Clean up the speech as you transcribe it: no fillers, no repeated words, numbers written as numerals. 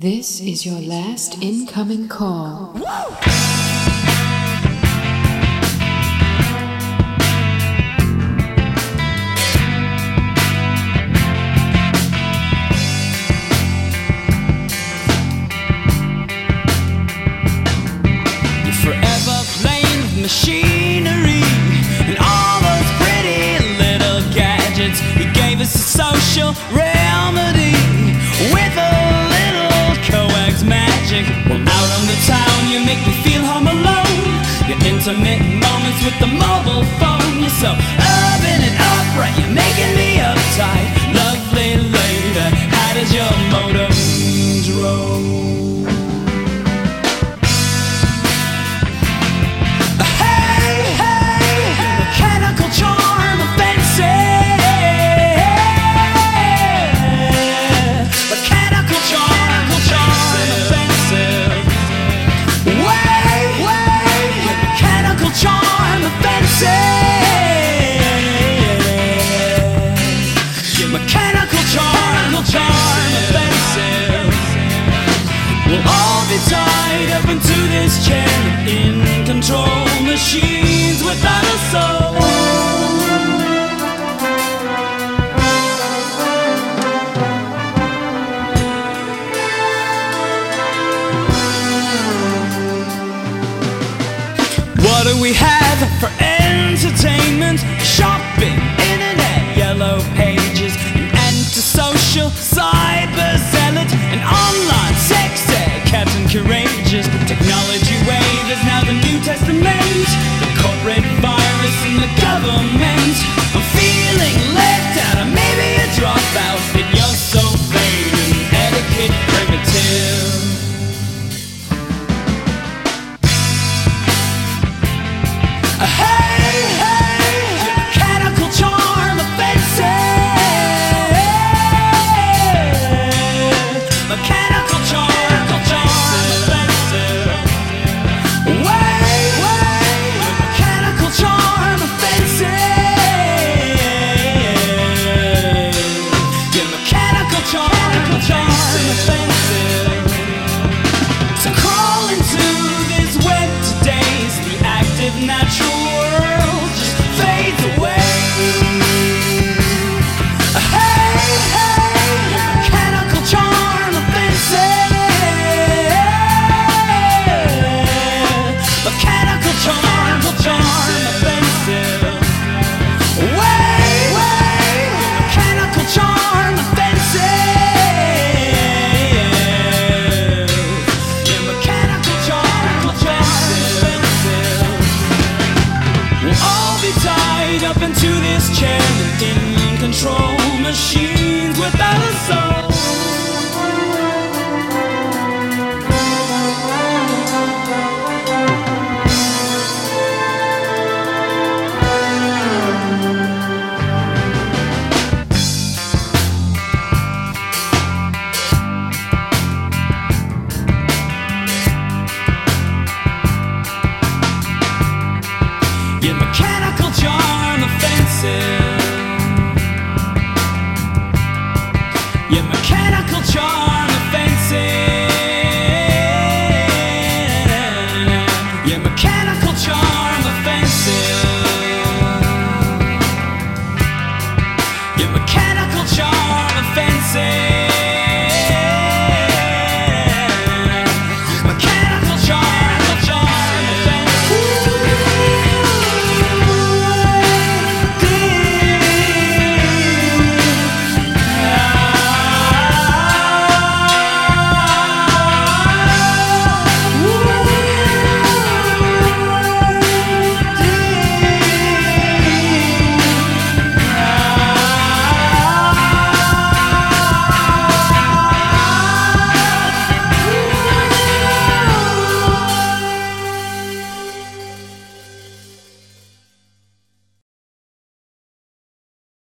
This is your last incoming call. You're forever playing with machinery and all those pretty little gadgets. You gave us a social remedy with a little coax magic. Well, out on the town you make me feel home alone. Your intimate moments with the mobile phone. You're so urban and upright, you're making me uptight. Lovely lady, how does your modem roll? Tied up into this chair, in control, machines without a soul. What do we have for